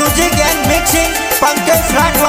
Music and mixing Pankaj Rathwa.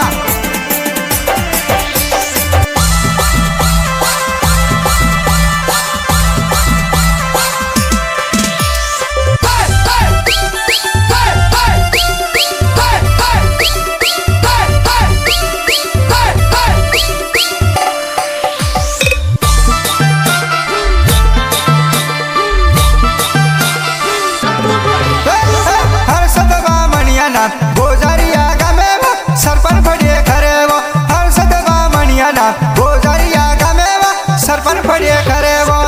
गोजारिया गमे वो सरपन फड़े खरे वो हर सदवा मणिया ना गोजारिया गमे वो सरपन फड़े खरे वो।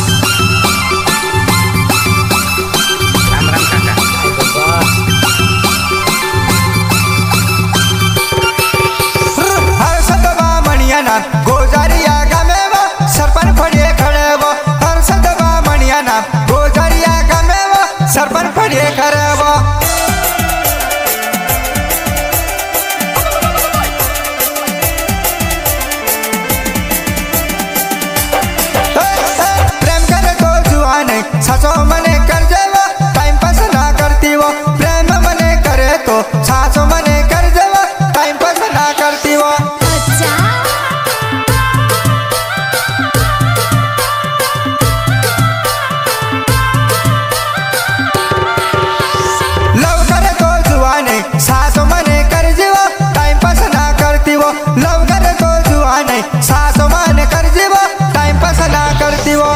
हर सदवा मणिया ना गोजारिया गमे वो सरपन फड़े खरे वो हर सदवा मणिया ना गोजारिया गमे वो सरपन फड़े खरे वो। सासो मने कर जेवा टाइम पास ना करती वो प्रेम मने करे तो सासो मने कर जेवा टाइम पास ना करती वो। लव करे तो जुआने सासो मने कर जेवा टाइम पास ना करती वो लव करे तो जुआने सासो मने कर जेवा टाइम पास ना करती वो।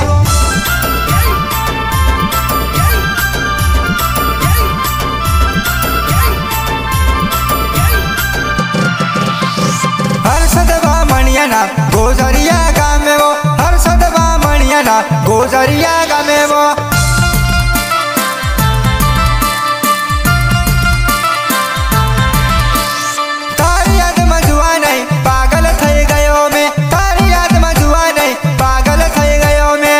गोजरिया गामे वो हर सदवा मणिया ना गोजरिया गामे वो। तारी याद मजुआ नहीं पागल थई गयो में तारी याद मजुआ नहीं पागल थई गयो में।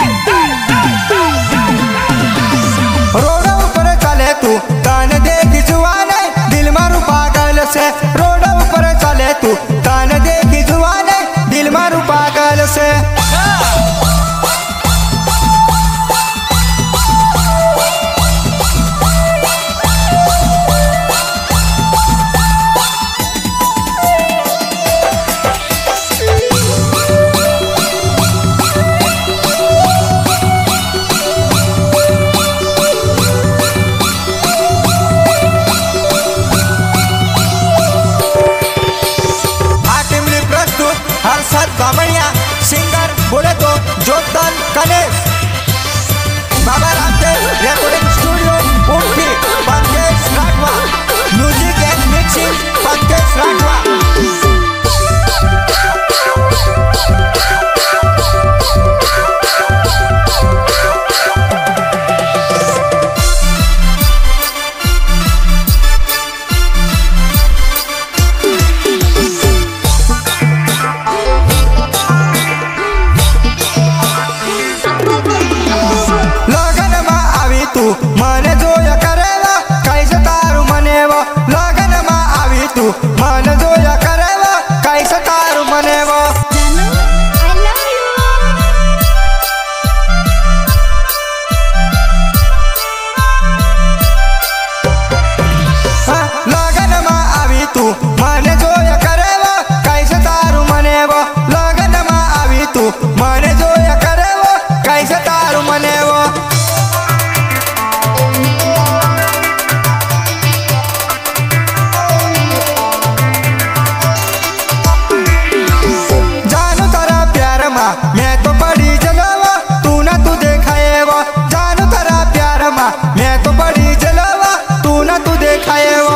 रोड ऊपर चले तू तान देखी जुआ नहीं दिल मारू पागल से रोड ऊपर चले तू तान देखी जुआ नहीं दिल मारू पागल से। सिंगर बोले तो जोतन Ganesh Baba Ramdev recording studio Udupi Pankaj Rathwa music and mixing Pankaj Rathwa. तू मन जोया करेवा कैसे तारू मनेवा लगन मा आवी तू मन जोया करेवा कैसे तारू मनेवा। लगन मा आवी तू मन जोया करेवा कैसे तारू मनेवा लगन मा आवी तू मन जोया करेवा कैसे तारू मनेवा। मैं तो बड़ी जलावा तू ना तू देखाएवा जानू तेरा प्यार मा मैं तो बड़ी जलावा तू ना तू देखाएवा।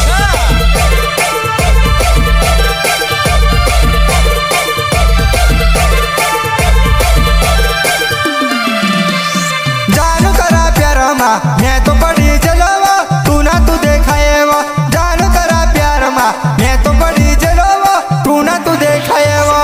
जानू तेरा प्यार मा मैं तो बड़ी जलावा तू ना तू देखाएवा जानू तेरा प्यार मा मैं तो बड़ी जलावा तू ना तू देखाएवा।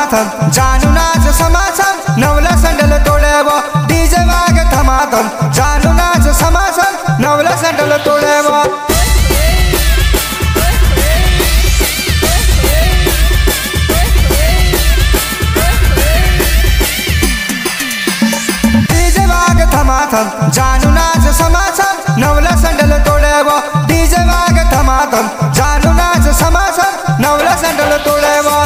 थमाथम जानू नाच समासम नवला संडल तोड़ेबो डीजे वागे थमाथम जानू नाच समासम नवला संडल तोड़ेबो थमाथम जानू नाच समासम नवला संडल तोड़ेबो डीजे वागे थमाथम जानू नाच समासम नवला संडल तोड़ेबो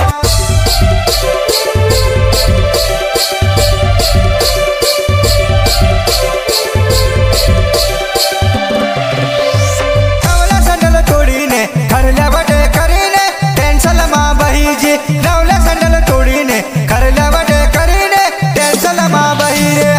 नवला संडल तोड़ीने खरले बटे करीने टेंशन मा बही जी नवला संडल तोड़ीने खरले बटे करीने टेंशन मा बही रे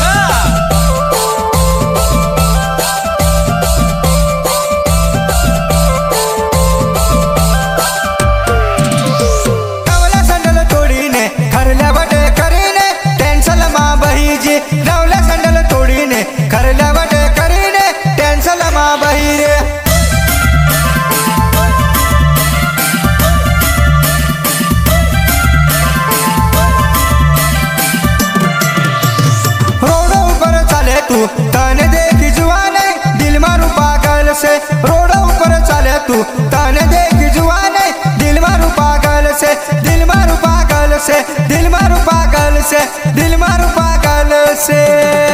नवला संडल तोड़ीने खरले बटे करीने टेंशन मा बही रे रोड ऊपर चले तू तने देखी जुआने दिल मारू पागल से रोड ऊपर चले तू तने देखी जुआने दिल मारू पागल से दिल मारू पागल से दिल मारू पागल से दिल मारू पागल से